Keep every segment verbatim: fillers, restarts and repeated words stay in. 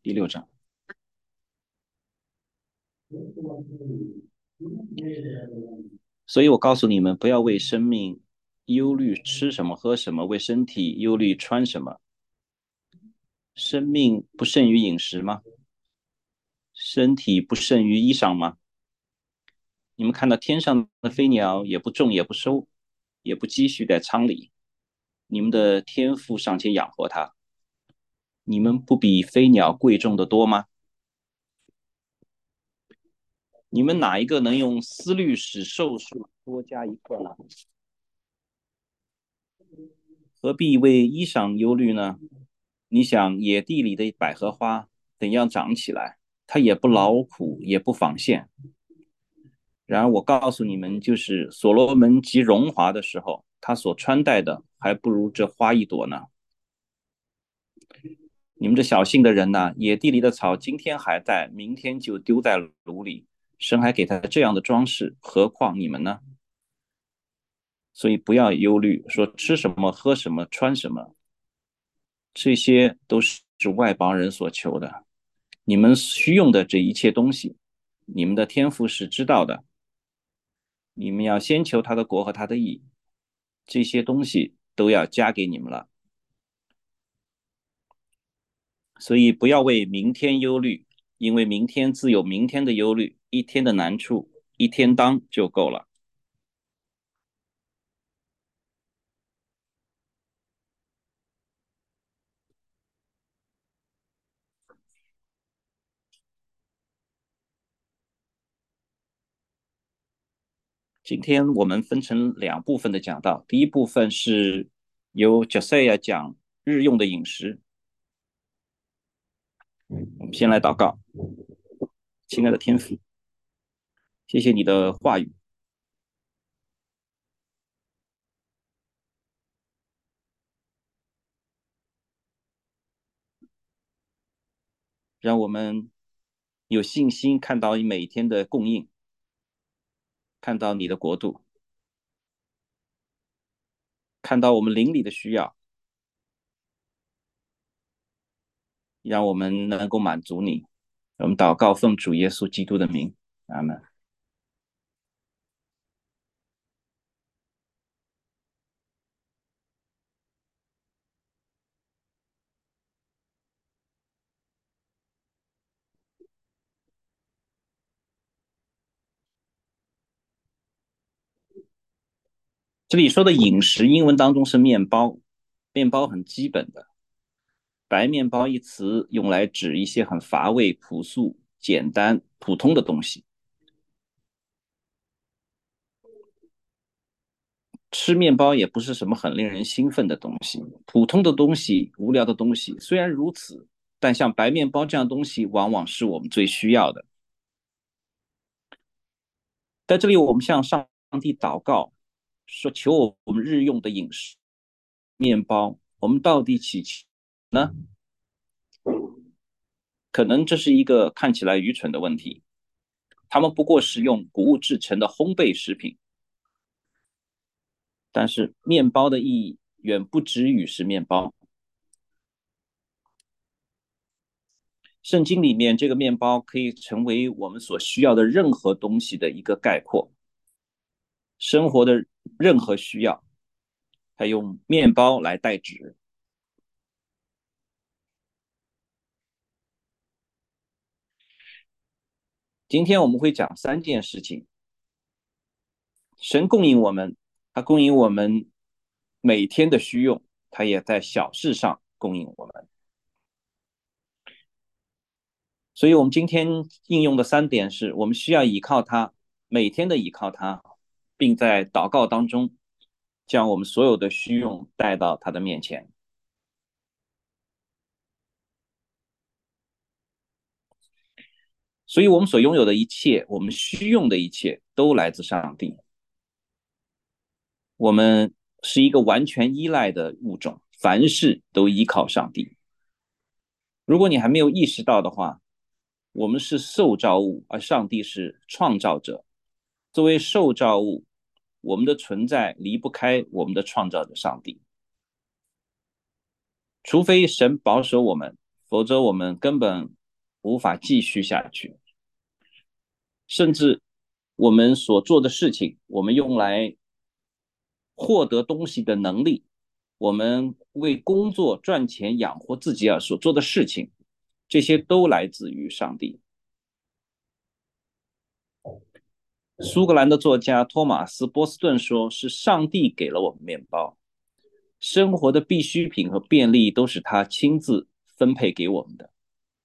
第六章。所以我告诉你们，不要为生命忧虑吃什么喝什么，为身体忧虑穿什么。生命不胜于饮食吗？身体不胜于衣裳吗？你们看到天上的飞鸟，也不种也不收，也不积蓄在仓里，你们的天父尚且养活它，你们不比飞鸟贵重的多吗？你们哪一个能用思虑使寿数多加一刻呢？何必为衣裳忧虑呢？你想野地里的百合花怎样长起来？它也不劳苦，也不纺线。然而我告诉你们，就是所罗门极荣华的时候，他所穿戴的还不如这花一朵呢。你们这小信的人呐，野地里的草今天还在，明天就丢在炉里。神还给他这样的装饰，何况你们呢？所以不要忧虑，说吃什么、喝什么、穿什么，这些都是外邦人所求的。你们需用的这一切东西，你们的天赋是知道的。你们要先求他的国和他的义，这些东西都要加给你们了。所以不要为明天忧虑，因为明天自有明天的忧虑，一天的难处，一天当就够了。今天我们分成两部分的讲道，第一部分是由 Josiah 讲日用的饮食。我们先来祷告，亲爱的天父，谢谢你的话语，让我们有信心看到你每天的供应，看到你的国度，看到我们邻里的需要，让我们能够满足你。我们祷告，奉主耶稣基督的名，阿门。这里说的饮食，英文当中是面包，面包很基本的。白面包一词用来指一些很乏味、朴素、简单、普通的东西。吃面包也不是什么很令人兴奋的东西，普通的东西、无聊的东西。虽然如此，但像白面包这样东西，往往是我们最需要的。在这里，我们向上帝祷告，说求我们日用的饮食面包，我们到底祈求呢？可能这是一个看起来愚蠢的问题。他们不过是用谷物制成的烘焙食品，但是面包的意义远不止于是面包。圣经里面这个面包可以成为我们所需要的任何东西的一个概括，生活的任何需要，它用面包来代指。今天我们会讲三件事情：神供应我们，他供应我们每天的需用，他也在小事上供应我们。所以我们今天应用的三点是，我们需要依靠他，每天的依靠他，并在祷告当中将我们所有的需用带到他的面前。所以我们所拥有的一切，我们需用的一切，都来自上帝。我们是一个完全依赖的物种，凡事都依靠上帝。如果你还没有意识到的话，我们是受造物，而上帝是创造者。作为受造物，我们的存在离不开我们的创造者上帝。除非神保守我们， 否则我们根本无法继续下去。甚至我们所做的事情，我们用来获得东西的能力，我们为工作赚钱养活自己而所做的事情，这些都来自于上帝。苏格兰的作家托马斯·波斯顿说：“是上帝给了我们面包，生活的必需品和便利都是他亲自分配给我们的。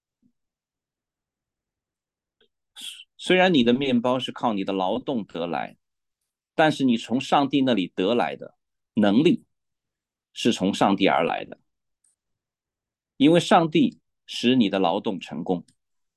虽然你的面包是靠你的劳动得来，但是你从上帝那里得来的能力是从上帝而来的，因为上帝使你的劳动成功。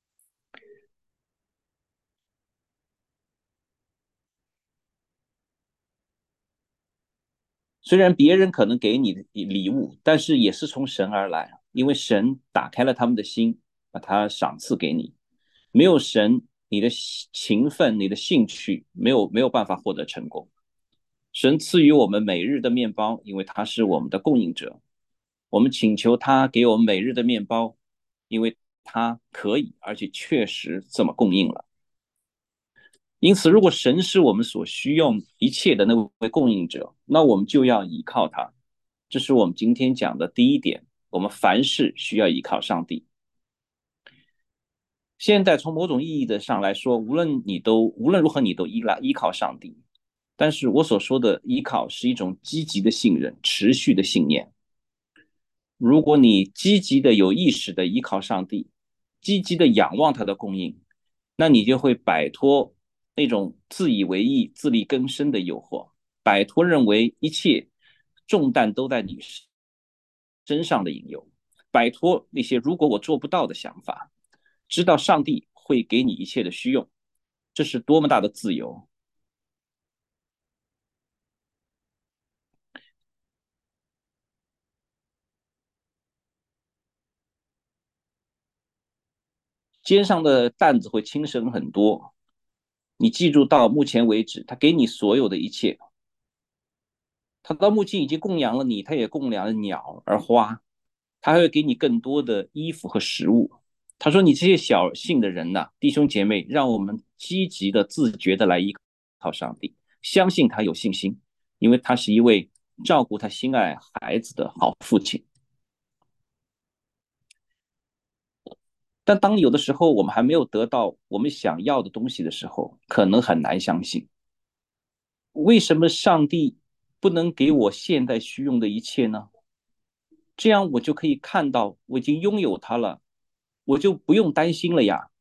虽然别人可能给你的礼物，但是也是从神而来，因为神打开了他们的心，把它赏赐给你。没有神，你的勤奋、你的兴趣没有没有办法获得成功。神赐予我们每日的面包，因为他是我们的供应者。我们请求他给我们每日的面包，因为他可以，而且确实这么供应了。因此，如果神是我们所需用一切的那位供应者，那我们就要依靠他。这是我们今天讲的第一点，我们凡事需要依靠上帝。现在从某种意义的上来说，无论你都无论如何你都依赖依靠上帝，但是我所说的依靠是一种积极的信任，持续的信念。如果你积极的有意识的依靠上帝，积极的仰望他的供应，那你就会摆脱那种自以为意、自力更生的诱惑，摆脱认为一切重担都在你身上的引诱，摆脱那些如果我做不到的想法，知道上帝会给你一切的需用，这是多么大的自由！肩上的担子会轻省很多。你记住，到目前为止，他给你所有的一切，他到目前已经供养了你，他也供养了鸟儿花，他还会给你更多的衣服和食物。他说：“你这些小信的人呐、啊弟兄姐妹，让我们积极的、自觉的来依靠上帝，相信他有信心，因为他是一位照顾他心爱孩子的好父亲。但当有的时候我们还没有得到我们想要的东西的时候，可能很难相信，为什么上帝不能给我现在需用的一切呢？这样我就可以看到我已经拥有它了，我就不用担心了呀。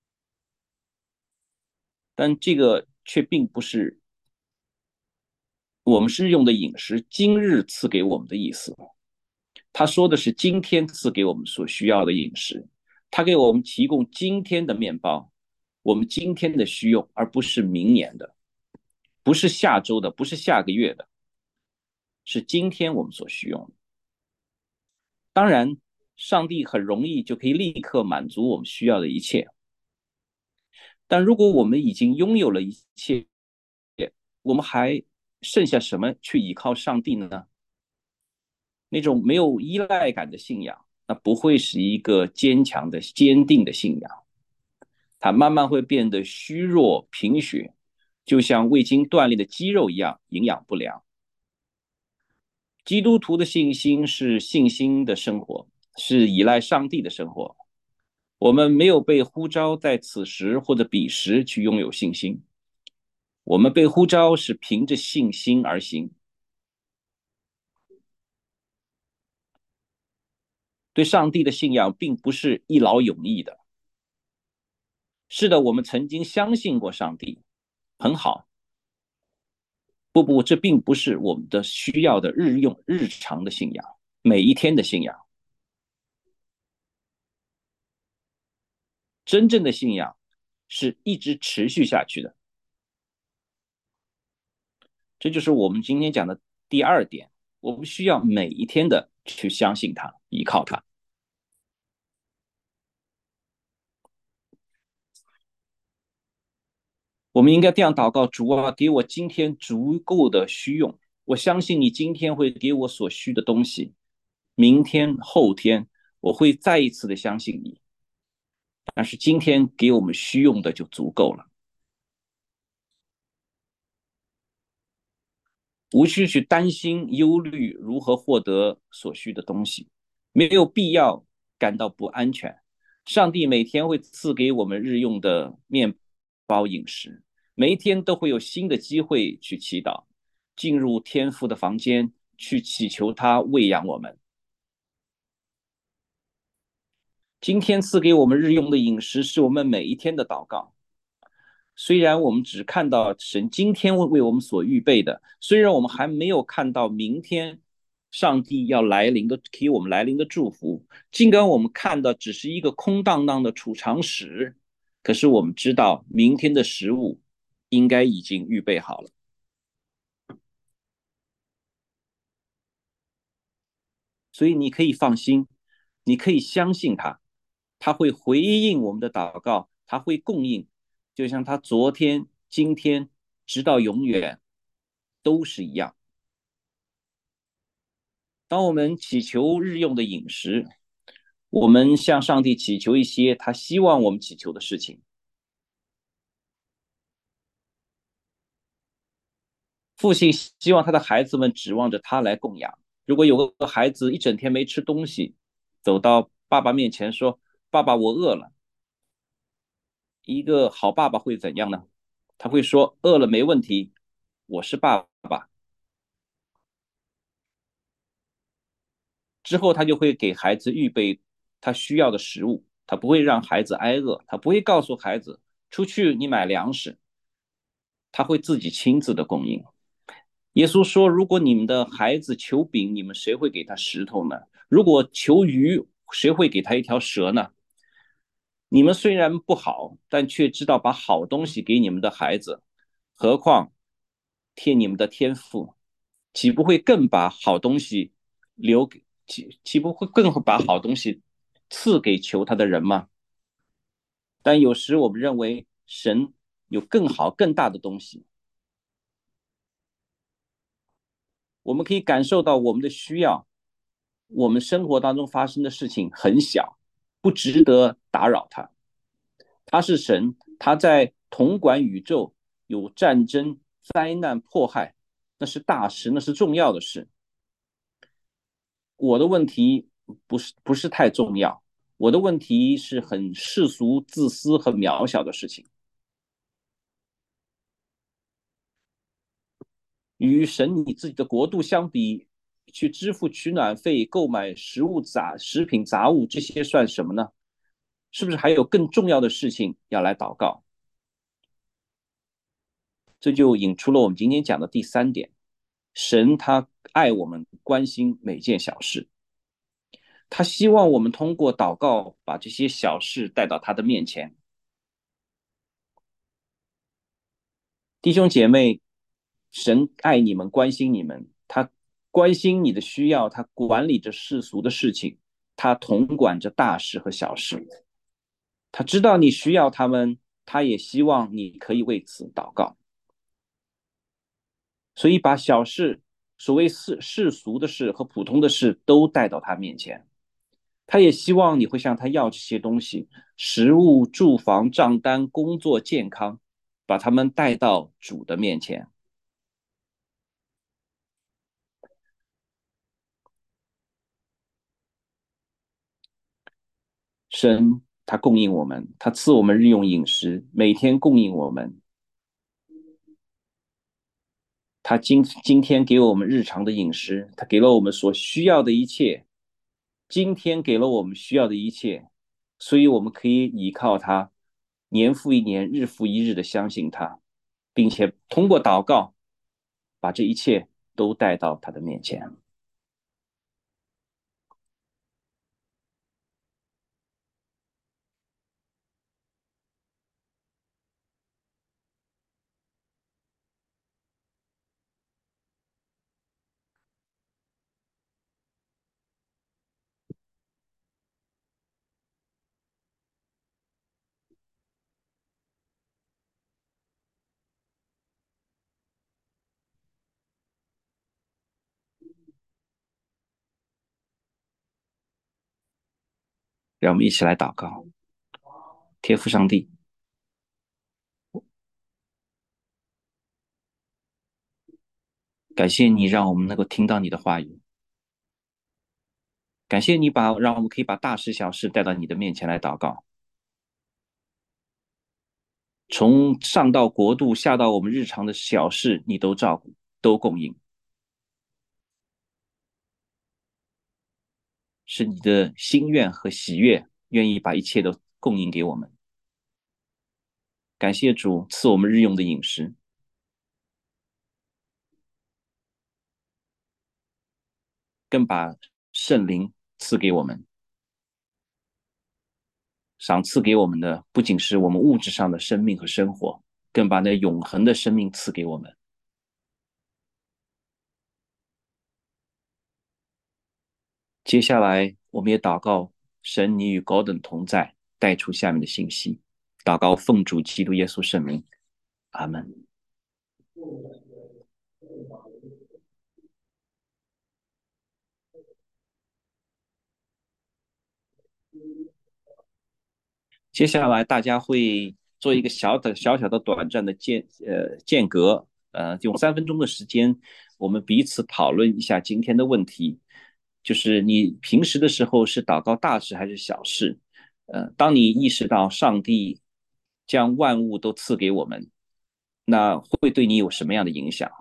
但这个却并不是我们是用的饮食今日赐给我们的意思。他说的是今天赐给我们所需要的饮食，他给我们提供今天的面包，我们今天的需用，而不是明年的，不是下周的，不是下个月的，是今天我们所需用的。当然，上帝很容易就可以立刻满足我们需要的一切，但如果我们已经拥有了一切，我们还剩下什么去依靠上帝呢？那种没有依赖感的信仰，那不会是一个坚强的、坚定的信仰，它慢慢会变得虚弱、贫血，就像未经锻炼的肌肉一样，营养不良。基督徒的信心是信心的生活，是依赖上帝的生活。我们没有被呼召在此时或者彼时去拥有信心，我们被呼召是凭着信心而行。对上帝的信仰并不是一劳永逸的。是的，我们曾经相信过上帝，很好。不不，这并不是我们的需要的日用、日常的信仰，每一天的信仰。真正的信仰是一直持续下去的。这就是我们今天讲的第二点，我们需要每一天的去相信他，依靠他。我们应该这样祷告：主啊，给我今天足够的需用。我相信你今天会给我所需的东西，明天、后天我会再一次的相信你，但是今天给我们需用的就足够了，无需去担心忧虑如何获得所需的东西，没有必要感到不安全。上帝每天会赐给我们日用的面包饮食，每一天都会有新的机会去祈祷，进入天父的房间去祈求他喂养我们。今天赐给我们日用的饮食是我们每一天的祷告。虽然我们只看到神今天为我们所预备的，虽然我们还没有看到明天上帝要来临的给我们来临的祝福，尽管我们看到只是一个空荡荡的储藏室，可是我们知道明天的食物应该已经预备好了。所以你可以放心，你可以相信他，他会回应我们的祷告，他会供应，就像他昨天、今天，直到永远都是一样。当我们祈求日用的饮食，我们向上帝祈求一些他希望我们祈求的事情。父亲希望他的孩子们指望着他来供养。如果有个孩子一整天没吃东西，走到爸爸面前说：“爸爸，我饿了。”一个好爸爸会怎样呢？他会说：“饿了没问题，我是爸爸。”之后他就会给孩子预备他需要的食物，他不会让孩子挨饿，他不会告诉孩子出去你买粮食，他会自己亲自的供应。耶稣说：“如果你们的孩子求饼，你们谁会给他石头呢？如果求鱼，谁会给他一条蛇呢？你们虽然不好，但却知道把好东西给你们的孩子，何况贴你们的天赋，岂不会更把好东西留给岂岂不会更把好东西赐给求他的人吗？但有时我们认为神有更好、更大的东西，我们可以感受到我们的需要，我们生活当中发生的事情很小，不值得打扰他。他是神，他在统管宇宙，有战争、灾难、迫害，那是大事，那是重要的事。我的问题不是不是太重要，我的问题是很世俗、自私和渺小的事情。与神你自己的国度相比，去支付取暖费、购买食物杂食品杂物，这些算什么呢？是不是还有更重要的事情要来祷告？这就引出了我们今天讲的第三点：神他爱我们，关心每件小事，他希望我们通过祷告把这些小事带到他的面前。弟兄姐妹，神爱你们，关心你们，他关心你的需要，他管理着世俗的事情，他统管着大事和小事，他知道你需要他们，他也希望你可以为此祷告。所以把小事，所谓世世俗的事和普通的事都带到他面前。他也希望你会向他要这些东西，食物、住房、账单、工作、健康，把他们带到主的面前。神他供应我们，他赐我们日用饮食，每天供应我们。他今今天给我们日常的饮食，他给了我们所需要的一切。今天给了我们需要的一切，所以我们可以依靠他，年复一年，日复一日的相信他，并且通过祷告，把这一切都带到他的面前。 让我们一起来祷告。天父上帝，感谢你让我们能够听到你的话语，感谢你把让我们可以把大事小事带到你的面前来祷告，从上到国度，下到我们日常的小事，你都照顾，都供应，是你的心愿和喜悦，愿意把一切都供应给我们。感谢主赐我们日用的饮食，更把圣灵赐给我们，赏赐给我们的不仅是我们物质上的生命和生活，更把那永恒的生命赐给我们。接下来，我们也祷告，神你与高等同在，带出下面的信息。祷告奉主基督耶稣圣名，阿门。接下来大家会做一个小的小小的短暂的间呃间隔，呃，用三分钟的时间，我们彼此讨论一下今天的问题，就是你平时的时候是祷告大事还是小事？呃，当你意识到上帝将万物都赐给我们，那会对你有什么样的影响？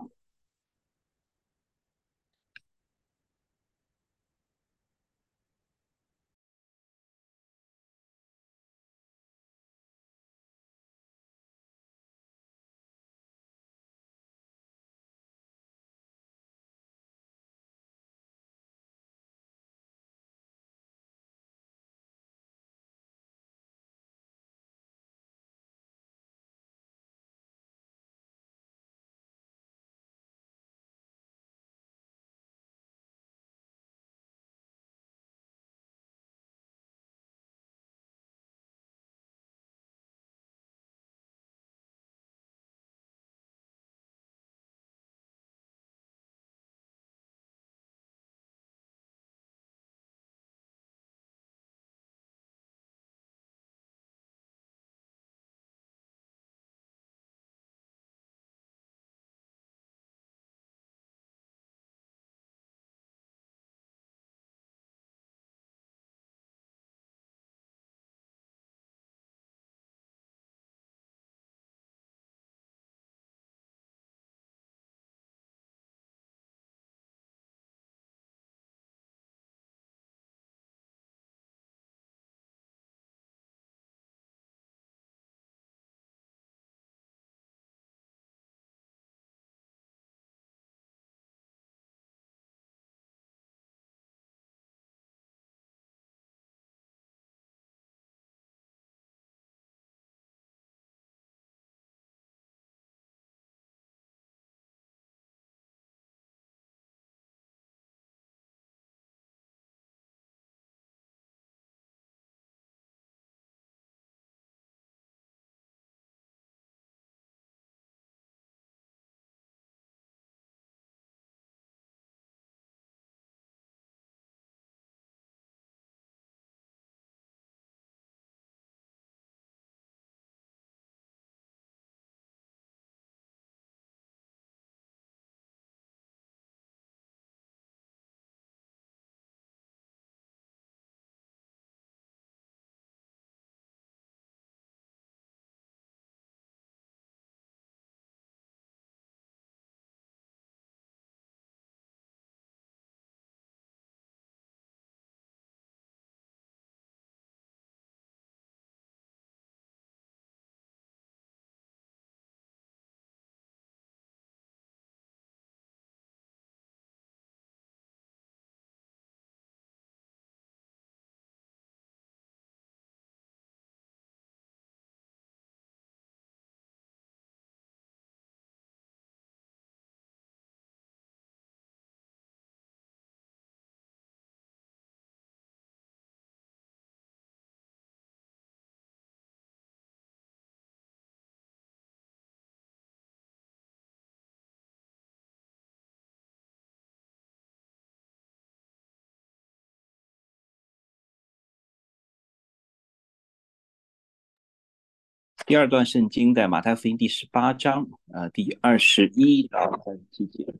第二段圣经在马太福音第十八章，呃，第二十一到三十七节。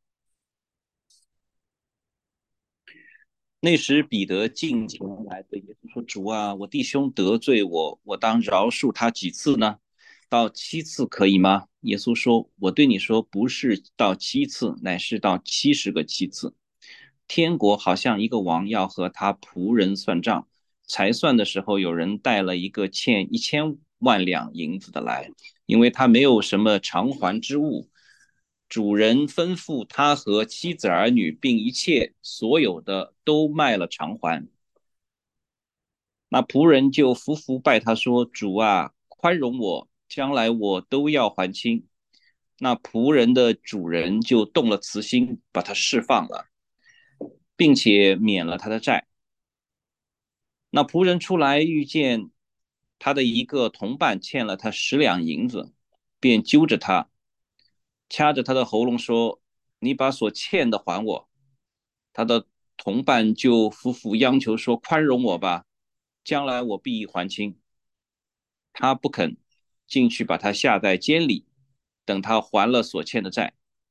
那时彼得进前来对耶稣说：“主啊，我弟兄得罪我，我当饶恕他几次呢？到七次可以吗？”耶稣说：“我对你说，不是到七次，乃是到七十个七次。天国好像一个王要和他仆人算账，才算的时候，有人带了一个欠一千万两银子的来，因为他没有什么偿还之物。主人吩咐他和妻子儿女，并一切所有的都卖了偿还。那仆人就伏伏拜他说：主啊，宽容我，将来我都要还清。那仆人的主人就动了慈心，把他释放了，并且免了他的债。那仆人出来遇见他的一个同伴欠了他十两银子，便揪着他，掐着他的喉咙说：你把所欠的还我。他的同伴就夫妇央求说：宽容我吧，将来我必还清。他不肯，进去把他下在监里，等他还了所欠的债。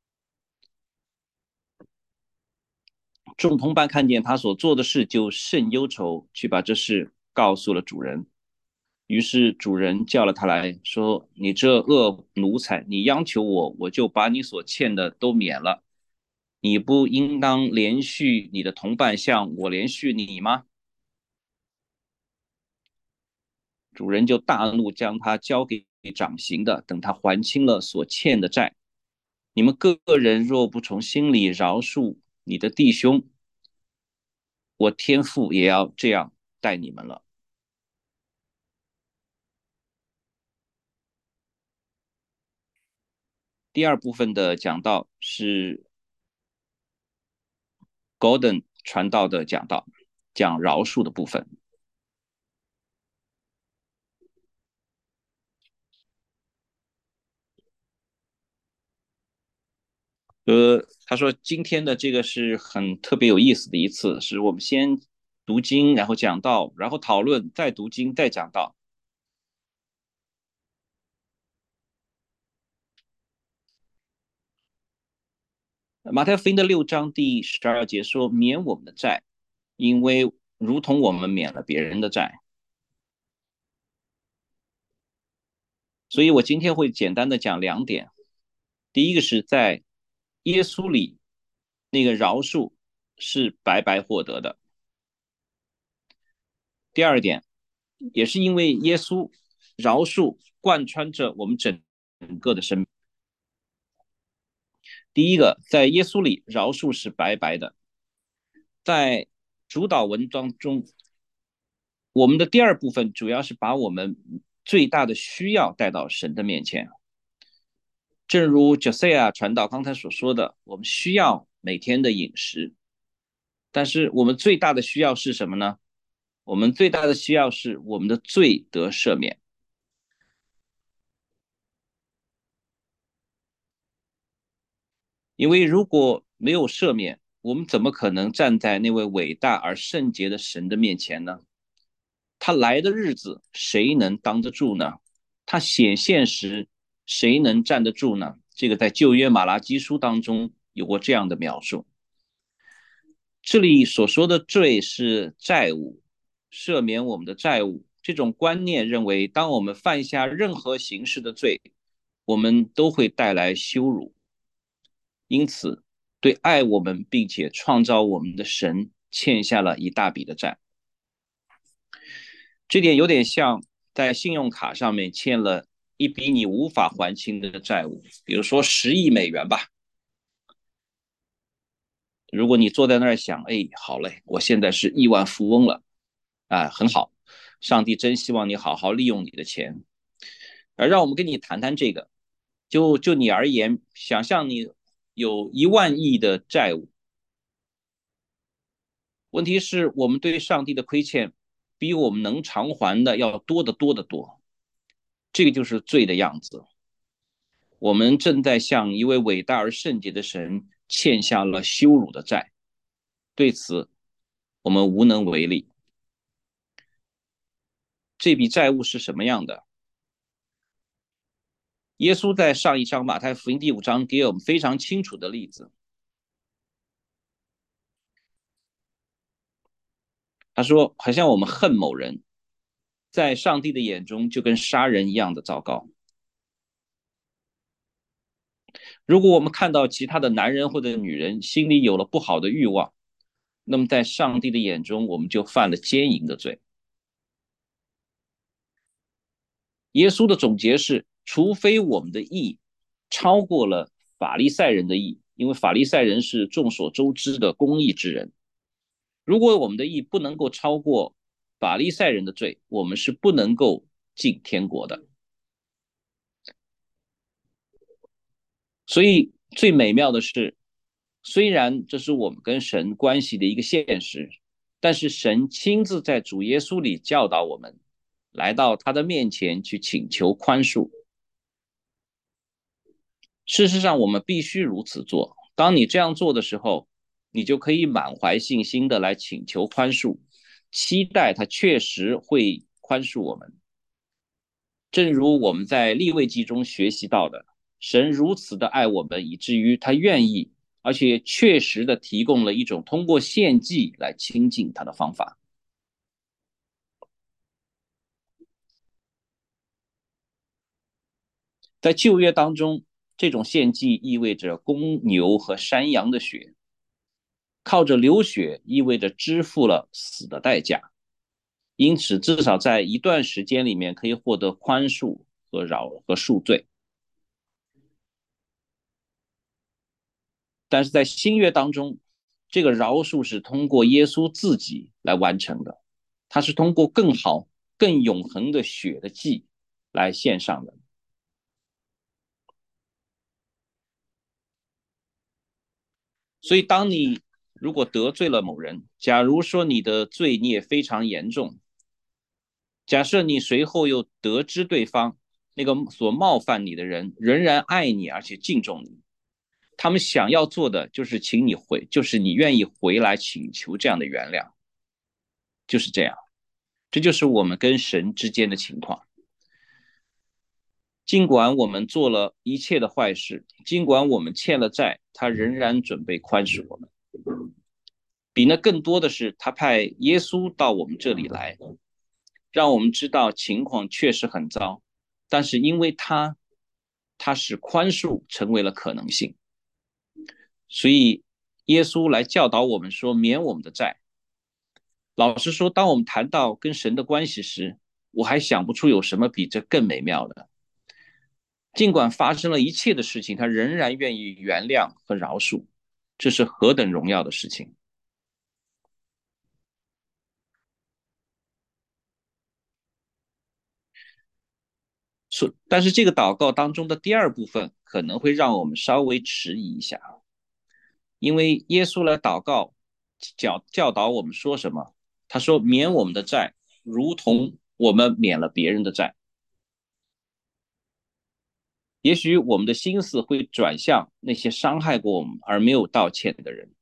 众同伴看见他所做的事，就甚忧愁，去把这事告诉了主人。于是主人叫了他来说：你这恶奴才，你央求我，我就把你所欠的都免了。你不应当连续你的同伴，像我连续你吗？主人就大怒，将他交给掌刑的，等他还清了所欠的债。你们个人若不从心里饶恕你的弟兄，我天父也要这样待你们了。第二部分的讲道是 Gordon 传道的讲道，讲饶恕的部分。呃，他说今天的这个是很特别有意思的一次，是我们先读经，然后讲道，然后讨论，再读经，再讲道。马太福音的六章第十二节说：免我们的债，因为如同我们免了别人的债。所以我今天会简单的讲两点。第一个是在耶稣里，那个饶恕是白白获得的。第二点，也是因为耶稣饶恕贯穿着我们整个的生命。第一个，在耶稣里饶恕是白白的。在主导文当中，我们的第二部分主要是把我们最大的需要带到神的面前。正如 Josiah 传道刚才所说的，我们需要每天的饮食，但是我们最大的需要是什么呢？我们最大的需要是我们的罪得赦免。因为如果没有赦免，我们怎么可能站在那位伟大而圣洁的神的面前呢？他来的日子，谁能当得住呢？他显现时，谁能站得住呢？这个在旧约马拉基书当中有过这样的描述。这里所说的罪是债务，赦免我们的债务。这种观念认为，当我们犯下任何形式的罪，我们都会带来羞辱。因此，对爱我们并且创造我们的神欠下了一大笔的债。这点有点像在信用卡上面欠了一笔你无法还清的债务，比如说十亿美元吧。如果你坐在那儿想，哎，好嘞，我现在是亿万富翁了，啊，很好，上帝真希望你好好利用你的钱。而让我们跟你谈谈这个，就就你而言，想象你有一万亿的债务，问题是我们对上帝的亏欠比我们能偿还的要多得多得多，这个就是罪的样子。我们正在向一位伟大而圣洁的神欠下了羞辱的债，对此我们无能为力。这笔债务是什么样的？ 耶稣在上一章马太福音第五章给我们非常清楚的例子，他说，好像我们恨某人，在上帝的眼中就跟杀人一样的糟糕。如果我们看到其他的男人或者女人心里有了不好的欲望，那么在上帝的眼中，我们就犯了奸淫的罪。耶稣的总结是：除非我们的义超过了法利赛人的义，因为法利赛人是众所周知的公义之人。如果我们的义不能够超过法利赛人的罪，我们是不能够进天国的。所以最美妙的是，虽然这是我们跟神关系的一个现实，但是神亲自在主耶稣里教导我们，来到他的面前去请求宽恕。事实上，我们必须如此做。当你这样做的时候，你就可以满怀信心的来请求宽恕，期待他确实会宽恕我们。正如我们在利未记中学习到的，神如此的爱我们，以至于他愿意，而且确实的提供了一种通过献祭来亲近他的方法。在旧约当中，这种献祭意味着公牛和山羊的血，靠着流血意味着支付了死的代价，因此至少在一段时间里面可以获得宽恕和饶和恕罪。但是在新约当中，这个饶恕是通过耶稣自己来完成的，它是通过更好、更永恒的血的祭来献上的。所以，当你如果得罪了某人，假如说你的罪孽非常严重，假设你随后又得知对方那个所冒犯你的人仍然爱你而且敬重你，他们想要做的就是请你回，就是你愿意回来请求这样的原谅，就是这样。这就是我们跟神之间的情况。尽管我们做了一切的坏事，尽管我们欠了债，他仍然准备宽恕我们。比那更多的是，他派耶稣到我们这里来，让我们知道情况确实很糟，但是因为他，他使宽恕成为了可能性，所以耶稣来教导我们说，免我们的债。老实说，当我们谈到跟神的关系时，我还想不出有什么比这更美妙的。尽管发生了一切的事情，他仍然愿意原谅和饶恕，这是何等荣耀的事情！但是这个祷告当中的第二部分可能会让我们稍微迟疑一下，因为耶稣来祷告教教导我们说什么？他说：免我们的债，如同我们免了别人的债。也许我们的心思会转向那些伤害过我们而没有道歉的人，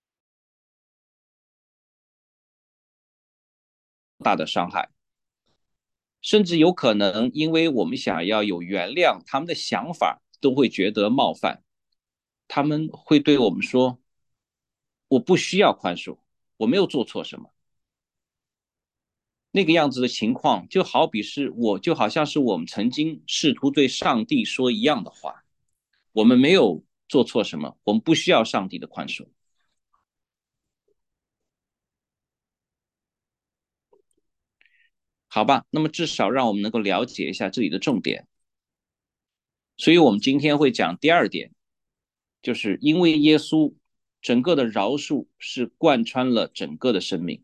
大的伤害，甚至有可能因为我们想要有原谅，他们的想法都会觉得冒犯，他们会对我们说：我不需要宽恕，我没有做错什么。那个样子的情况，就好比是我，就好像是我们曾经试图对上帝说一样的话，我们没有做错什么，我们不需要上帝的宽恕。好吧，那么至少让我们能够了解一下这里的重点。所以我们今天会讲第二点，就是因为耶稣整个的饶恕是贯穿了整个的生命。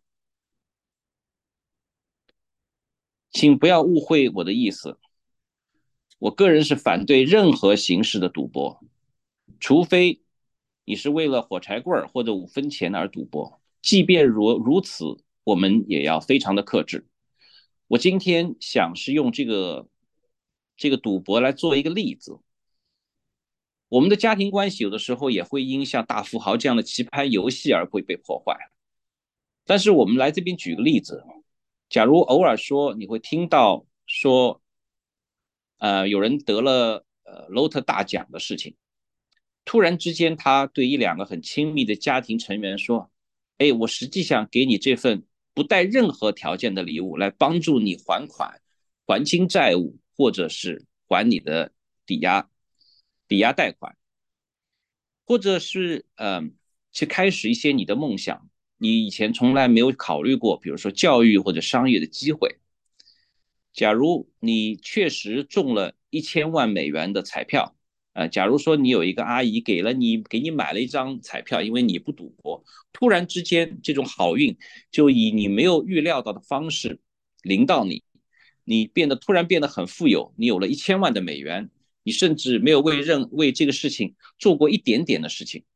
请不要误会我的意思，我个人是反对任何形式的赌博，除非你是为了火柴棍或者五分钱而赌博。即便如如此，我们也要非常的克制。我今天想是用这个这个赌博来做一个例子。我们的家庭关系有的时候也会因像大富豪这样的棋盘游戏而会被破坏。但是我们来这边举个例子，假如偶尔说你会听到说，呃，有人得了呃 Lot 大奖的事情。突然之间，他对一两个很亲密的家庭成员说：“哎，我实际上给你这份不带任何条件的礼物，来帮助你还款、还清债务，或者是还你的抵押、抵押贷款，或者是嗯、呃，去开始一些你的梦想，你以前从来没有考虑过，比如说教育或者商业的机会。假如你确实中了一千万美元的彩票，呃，假如说你有一个阿姨给了你，给你买了一张彩票，因为你不赌博，突然之间这种好运就以你没有预料到的方式临到你，你变得突然变得很富有，你有了一千万的美元，你甚至没有为任为这个事情做过一点点的事情，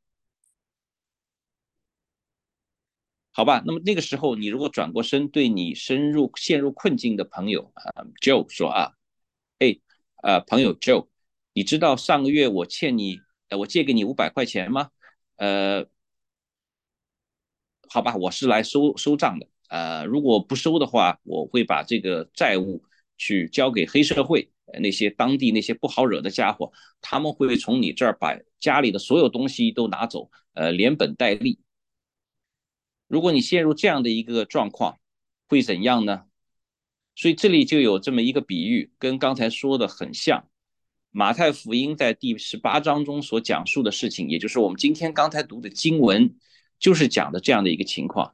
好吧？那么那个时候，你如果转过身对你深入陷入困境的朋友啊、呃、Joe 说啊，哎，呃，朋友 Joe，你知道上个月我欠你，呃，我借给你五百块钱吗？呃，好吧，我是来收收账的。呃，如果不收的话，我会把这个债务去交给黑社会，呃那些当地那些不好惹的家伙，他们会从你这儿把家里的所有东西都拿走，呃，连本带利。如果你陷入这样的一个状况，会怎样呢？所以这里就有这么一个比喻，跟刚才说的很像。马太福音在第十八章中所讲述的事情，也就是我们今天刚才读的经文，就是讲的这样的一个情况。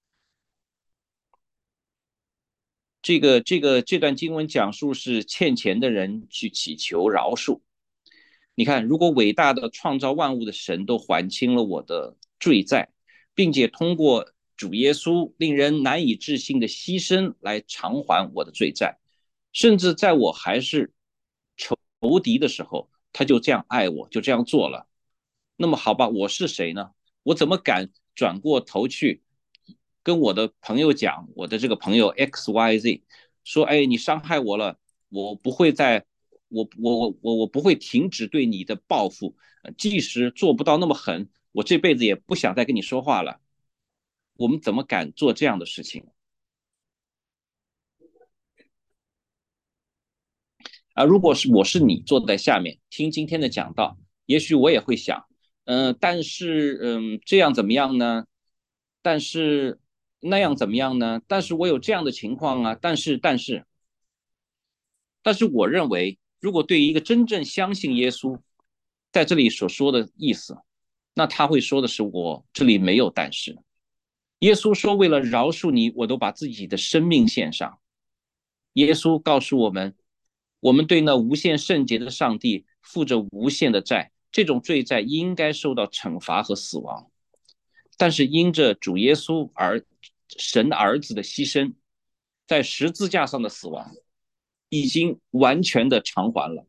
这个这个这段经文讲述是欠钱的人去祈求饶恕。你看，如果伟大的创造万物的神都还清了我的罪债，并且通过主耶稣令人难以置信的牺牲来偿还我的罪债，甚至在我还是仇敌的时候，他就这样爱我，就这样做了。那么好吧，我是谁呢？我怎么敢转过头去跟我的朋友讲，我的这个朋友 X Y Z 说，哎，你伤害我了，我不会再，我我我我不会停止对你的报复，即使做不到那么狠，我这辈子也不想再跟你说话了。我们怎么敢做这样的事情啊？如果是我是你坐在下面听今天的讲道，也许我也会想，嗯、呃，但是嗯，这样怎么样呢？但是那样怎么样呢？但是我有这样的情况啊，但是但是但是我认为，如果对于一个真正相信耶稣，在这里所说的意思，那他会说的是我这里没有但是。耶稣说，为了饶恕你，我都把自己的生命献上。耶稣告诉我们，我们对那无限圣洁的上帝负着无限的债，这种罪债应该受到惩罚和死亡。但是因着主耶稣而神儿子的牺牲，在十字架上的死亡，已经完全的偿还了。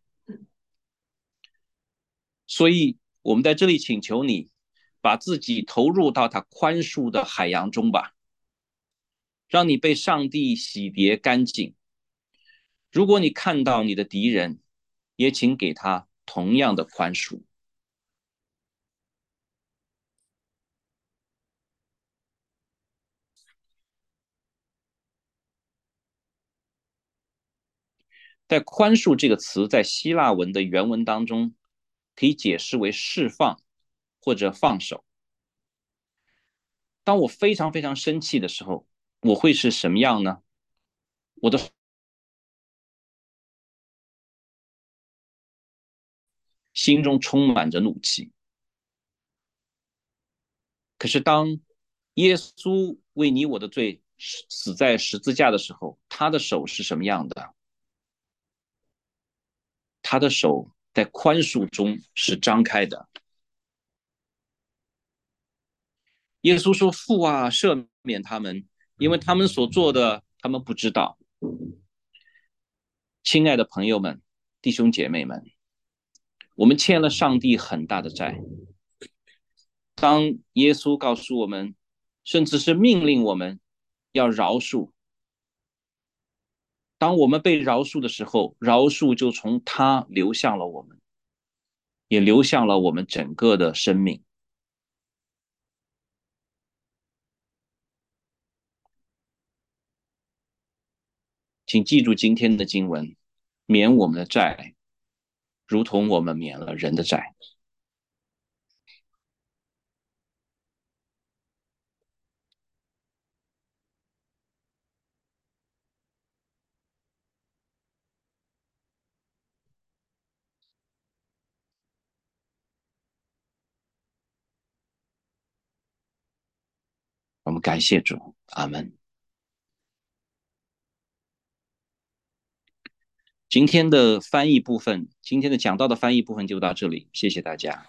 所以我们在这里请求你，把自己投入到他宽恕的海洋中吧，让你被上帝洗涤干净。如果你看到你的敌人，也请给他同样的宽恕。在宽恕这个词，在希腊文的原文当中，可以解释为释放或者放手。当我非常非常生气的时候，我会是什么样呢？我的心中充满着怒气。可是当耶稣为你我的罪死在十字架的时候，他的手是什么样的？他的手在宽恕中是张开的。耶稣说：“父啊，赦免他们，因为他们所做的，他们不知道。”亲爱的朋友们、弟兄姐妹们，我们欠了上帝很大的债。当耶稣告诉我们，甚至是命令我们要饶恕，当我们被饶恕的时候，饶恕就从他流向了我们，也流向了我们整个的生命。请记住今天的经文，免我们的债， 如同我们免了人的债。我们感谢主，阿门。今天的翻译部分，今天的讲到的翻译部分就到这里，谢谢大家。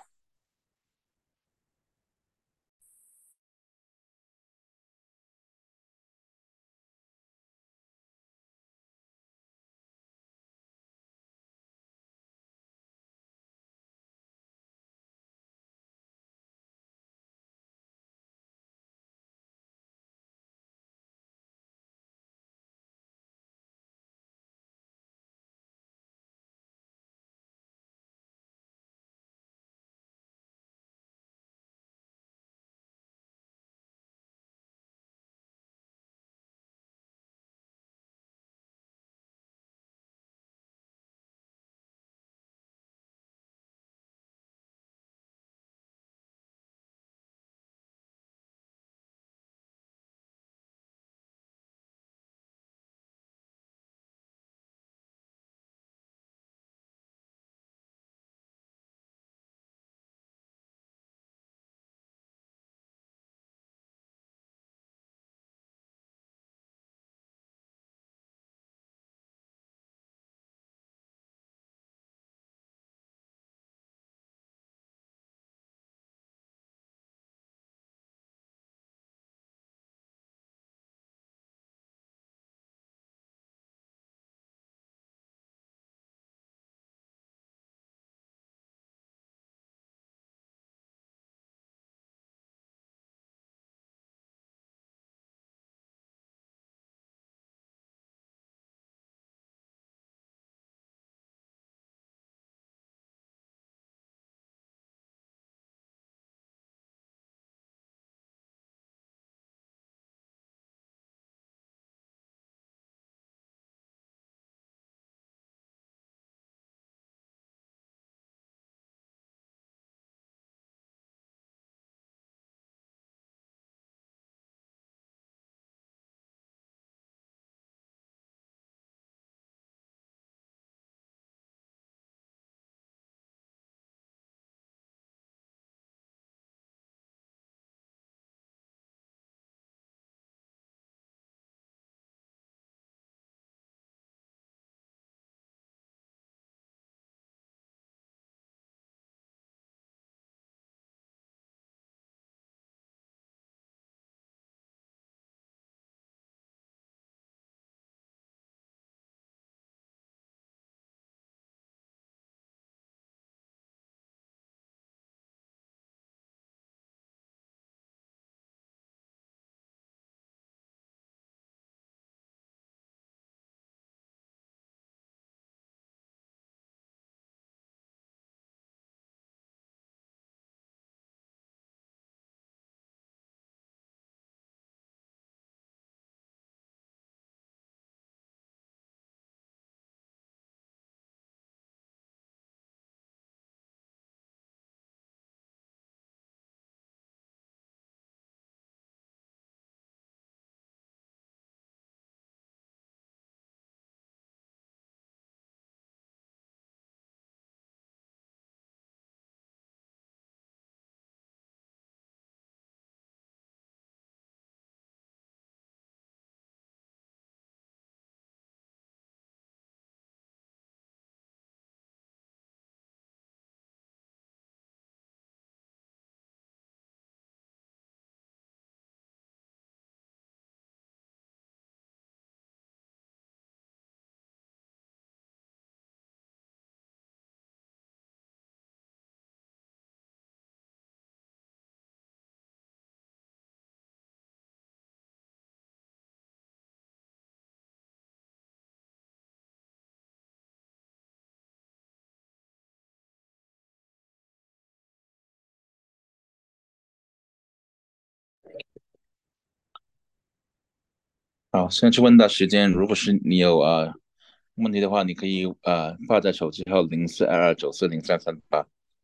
好，现在是问答时间。如果是你有呃问题的话，你可以呃发在手机号零四二二九四零三三八。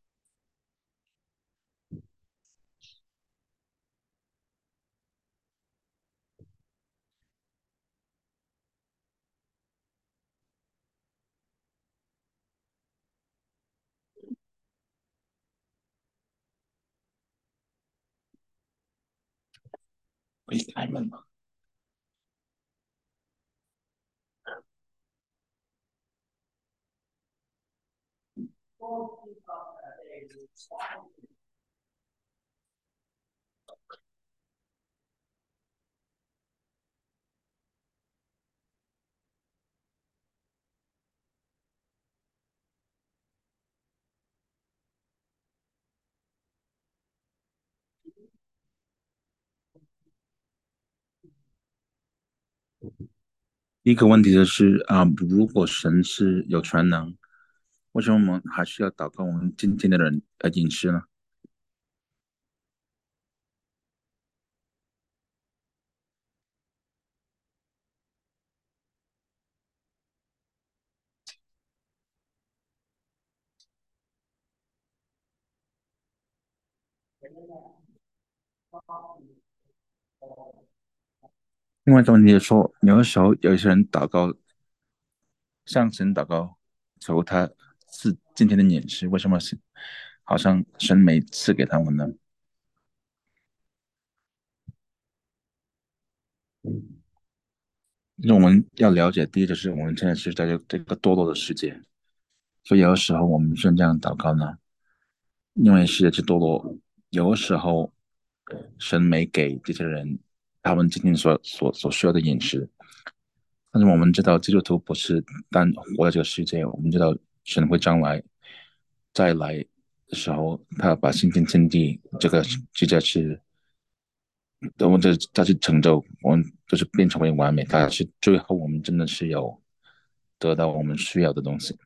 可以开门吗？第一个问题就是啊、如果神是有全能，为什么我们还需要祷告我们今天的人呃隐私呢？另外一个问题是说，有的时候有一些人祷告向神祷告，求他是今天的隐私，为什么是好像神没赐给他们呢？因为我们要了解，第一就是我们现在是在这这个堕落的世界，所以有的时候我们是这样祷告呢，因为世界之堕落，有的时候神没给这些人他们今天所所所需要的饮食，但是我们知道基督徒不是单活在这个世界，我们知道神会将来再来的时候，他把新天新地这个世界是，我们这他是成就，我们就是变成为完美，他是最后我们真的是有得到我们需要的东西。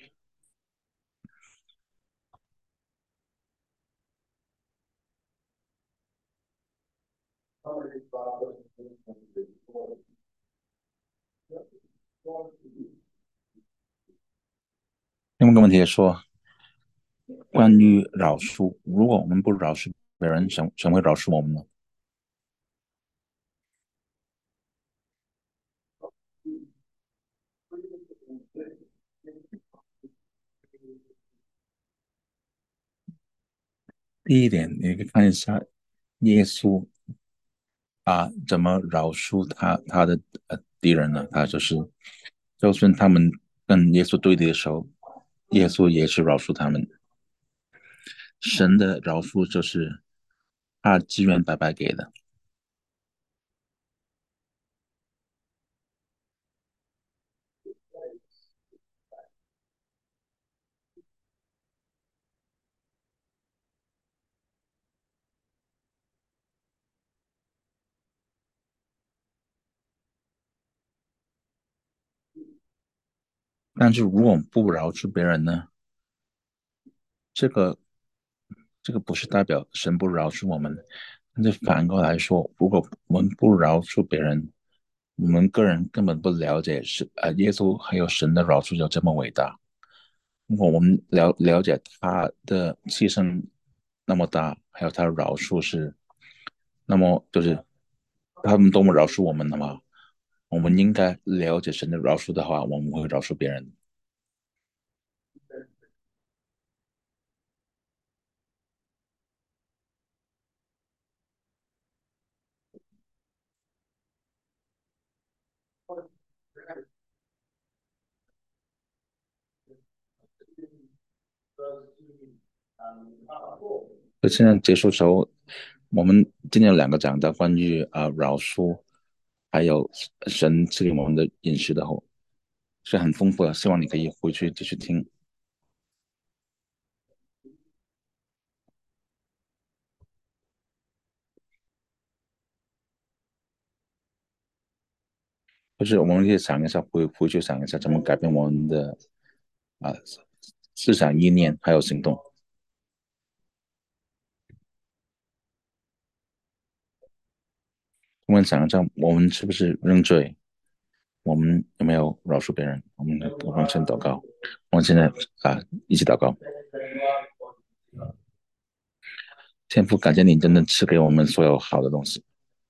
另外一个问题也说，关于饶恕，如果我们不饶恕别人，神神会饶恕我们吗？第一点，你可以看一下耶稣啊怎么饶恕他他的呃敌人呢？他就是，就算他们跟耶稣对立的时候，耶稣也是饶恕他们。神的饶恕就是他自愿白白给的。但是如果我们不饶恕别人呢？这个这个不是代表神不饶恕我们，但是反过来说，如果我们不饶恕别人，我们个人根本不了解是呃耶稣还有神的饶恕有这么伟大。如果我们了了解他的牺牲那么大，还有他的饶恕是那么就是他们多么饶恕我们的话，我们应该了解神的饶恕的话，我们会饶恕别人。就现在结束之后，我们今天有两个讲到关于啊、呃饶恕，还有神赐给我们的饮食的后，是很丰富的。希望你可以回去继续听。就是我们可以想一下，回回去想一下怎么改变我们的啊、思想意念还有行动。我们想一下，我们是不是认罪？ 我们有没有饶恕别人？我们我们先祷告，我们现在啊一起祷告。天父，感谢你真的赐给我们所有好的东西，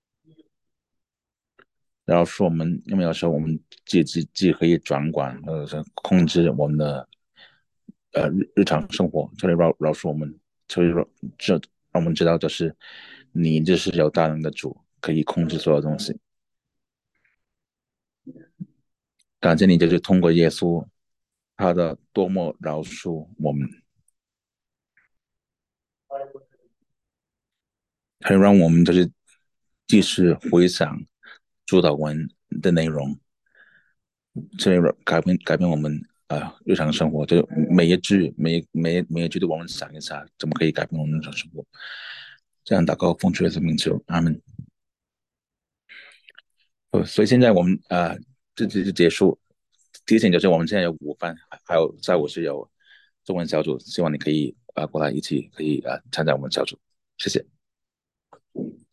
然后说我们有没有时候我们自己自己自己可以掌管或者是控制我们的呃日日常生活，这里饶饶恕我们，所以说这让我们知道就是你就是有大能的主，可以控制所有东西。感谢你就是通过耶稣他的多么饶恕我们，还让我们就是即使回想主导文的内容，这改变改变我们啊、呃日常生活，就每一句每每每一句都我们想一下，怎么可以改变我们日常生活？这样祷告奉主耶稣名求，阿门。呃，所以现在我们啊、呃，这这就结束。提醒就是我们现在有午饭，还有下午是有中文小组，希望你可以啊、呃过来一起可以啊、呃参加我们小组，谢谢。